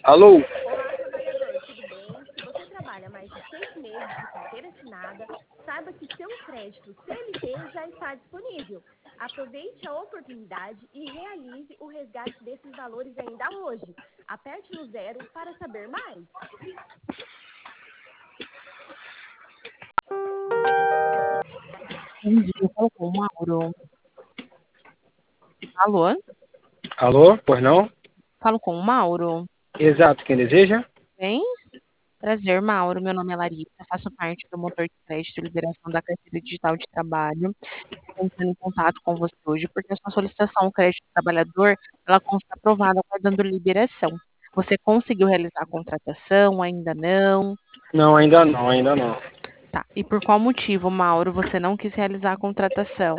Alô? Olá, trabalhador, tudo bem? Se você trabalha mais de 6 meses de carteira assinada, saiba que seu crédito CLT já está disponível. Aproveite a oportunidade e realize o resgate desses valores ainda hoje. Aperte no 0 para saber mais. Bom dia, eu falo com o Mauro. Alô? Alô? Pois não? Falo com o Mauro. Exato, quem deseja? Bem? Prazer, Mauro. Meu nome é Larissa, faço parte do motor de crédito e liberação da carteira digital de trabalho. Estou entrando em contato com você hoje porque a sua solicitação ao crédito do trabalhador, ela consta aprovada, aguardando liberação. Você conseguiu realizar a contratação? Ainda não? Não, ainda não, ainda não. Tá. E por qual motivo, Mauro, você não quis realizar a contratação?